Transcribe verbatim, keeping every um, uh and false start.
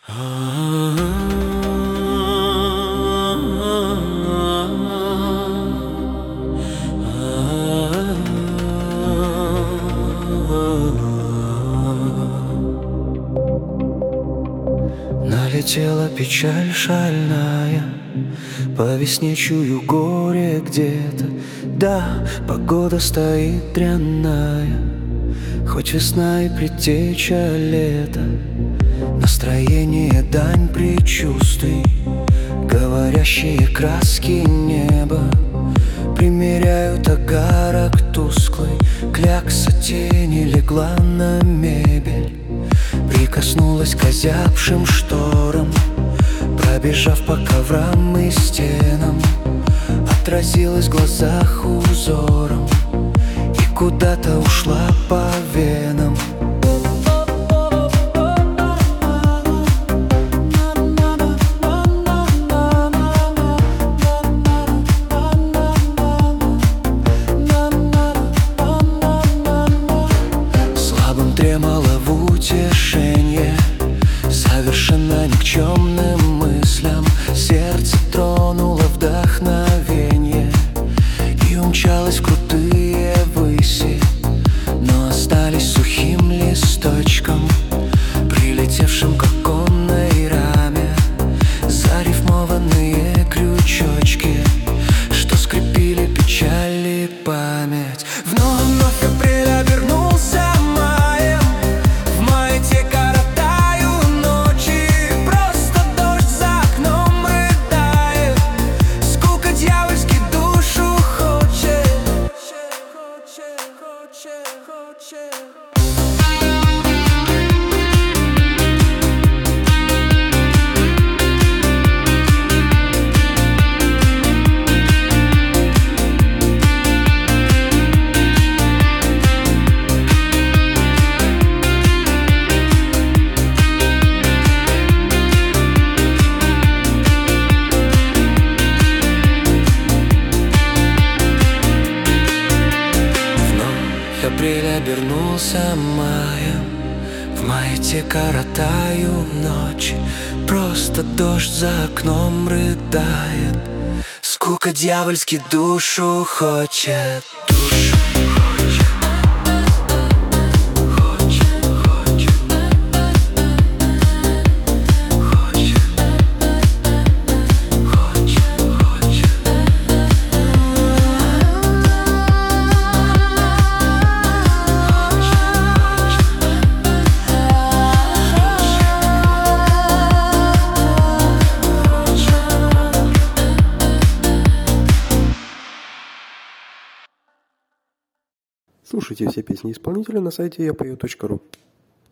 Налетела печаль шальная, по весне чую горе где-то. Да, погода стоит дрянная, хоть весна и предтеча лета. Настроение дань предчувствий, говорящие краски неба примеряют огарок тусклый. Клякса тени легла на мебель, прикоснулась к озябшим шторам, пробежав по коврам и стенам, отразилась в глазах узором и куда-то ушла по венам. Слабым тремоло в утешение совершенно никчемным мыслям. Сердце тронуло вдохновенье и умчалось в крутые выси, но остались сухим листочком, прилетевшим к оконной раме. Зарифмованные крючочки, что скрепили печаль и память. Вновь, вновь апрель обернулся маем, в мае те коротаю ночи. Просто дождь за окном рыдает, скука дьявольски душу хочет, хочет, хочет, хочет. Апрель обернулся маем, в мае те коротаю ночи. Просто дождь за окном рыдает, скука дьявольски душу хочет, душу. Слушайте все песни исполнителя на сайте я пою точка ру.